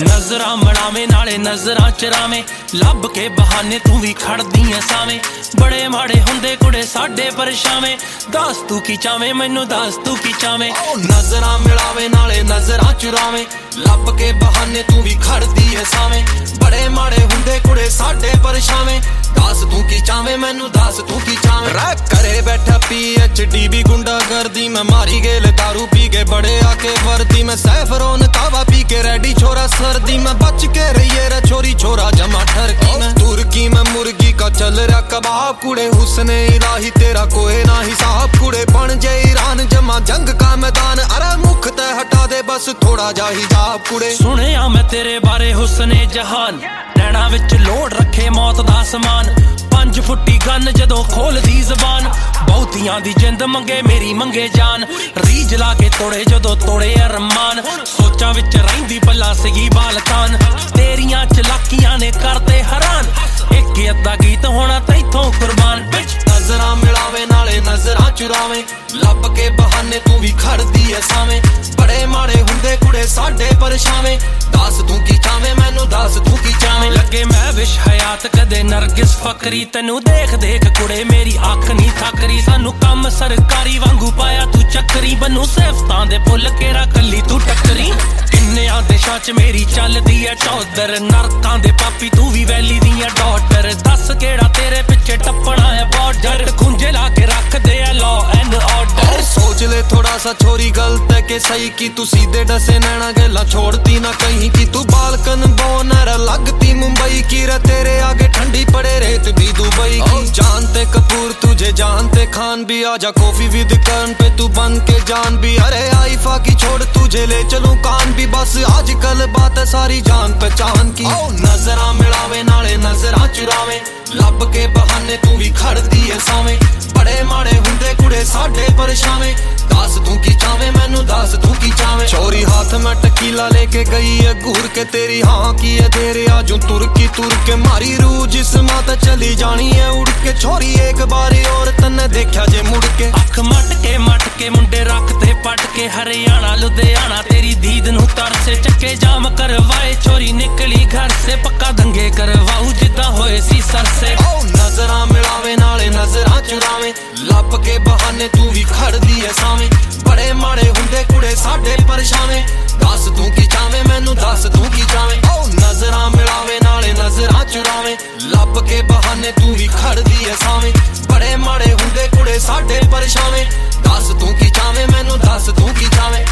नजरां मिलावे नाले नजरां चरावे लभ के बहाने तू भी खड़दी ऐ सावें बड़े माड़े हुंदे कुड़े साडे परछावें दस तू की चावें मैनू दस तू की चावें नजरां मिलावे नाले नजरां चुरावे लभ के बहाने तू भी खड़दी ऐ सावें बड़े माड़े हुंदे कुड़े साडे परछावें दस तू की चावें मैनू दस तू की चावें रैप करे बैठा PhD भी गुंडा गर्दी मैं मारी गेल दारू पी के बड़े आके वर्दी मैं सैफरोन कावा पी के रेडी छोरा सर्दी में बच के रहिए रे छोरी छोरा जमा ठरकी में तुर्की में मुर्गी का चल रहा कबाब कुड़े हुस्ने इलाही तेरा कोई ना हिसाब कुड़े बन जे ईरान जमा जंग का मैदान अरे मुख ते हटा दे बस थोड़ा जा हिजाब कुड़े सुनिया मैं तेरे बारे हुस्ने जहान नैना विच लोड रखे मौत दा समान 5 फुट्टी गन जदों खोल दी जबान बहुतियां दी जिंद मंगे मेरी मंगे जान रीज ला के तोड़े जदों तोड़े अरमान सोचा विच रहिंदी भला सगी बालकान तेरियां चलाकियां ने करते हैरान एक अद्धा गीत होना तैथों कुर्बान नजरां मिलावे नाले नजरां चुरावे लभ के बहाने तू भी खड़दी ऐ सावें बड़े माड़े हुंदे कुड़े साडे परछावें दस तू की चावें मैनू दस तू की चावें लगे मैं विश हयात कदे नरगिस फकरी तैनू देख देख कुड़े मेरी अख नहीं थकरी सानू कम सरकारी वांगू पाया तू चक्करी बनू सिफतां दे फुल केड़ा कल्ली तू टक्करी किन्नेयां देशां च मेरी चलदी ऐ टौधर नरकां दे पापी तू भी वैली दियां डॉटर दस केड़ा तेरे पिछे टप्पना है बॉर्डर खुंजे ला के रख दे लॉ एंड ऑर्डर सोच ले थोड़ा सा छोरी गलत है कि सही की तू सीधे डसे नैना गल्ला छोड़ती ना कहीं की तू बालकन बोनर लगती मुंबई की रे तेरे आगे ठंडी पड़े रेत भी दुबई की जानते कपूर तुझे जानते खान भी आजा कॉफी विद कर्ण पे तू बन के जान भी अरे आईफा की छोड़ तुझे ले चलूं कान भी बस आजकल बात है सारी जान पहचान की नजरां मिलावे नाले नजरां चुरावे लभ के बहाने तू भी खड़दी ऐ सावें बड़े माड़े हुंदे कुड़े साडे परछावें दस तू की चावें मैनू दस तू की चावें चोरी हाथ में टकीला लेके गई है घूर के तेरी हाँ की है तेरे आजू तुर्की तुर के मारी रूह जिस मात चली जानी है उड़ के छोरी एक बारी और तन्ने देखा जे मुड़ के अख मट के मुंडे रखते पट के हरियाणा लुधियाना तेरी दीद नू तरसे चक्के जाम करवाए चोरी निकली घर से पक्का दंगे करवाऊ जिद्दां होए सी सर से नजरां मिलावे नाले नजरां चुरावे लभ के बहाने तू भी खड़दी ऐ सावें बड़े माड़े हुंदे कुड़े साडे परछावें दस तू की चावें मैनू दस तू की चावें नजरां मिलावे नाले नजरां चुरावे लभ के बहाने तू भी खड़दी ऐ सावें बड़े माड़े हुंदे कुड़े साडे परछावें दस तू की चावें मैनू दस तू की चावें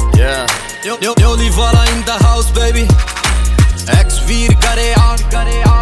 Yo Livala in the house baby Ex-Vir करे out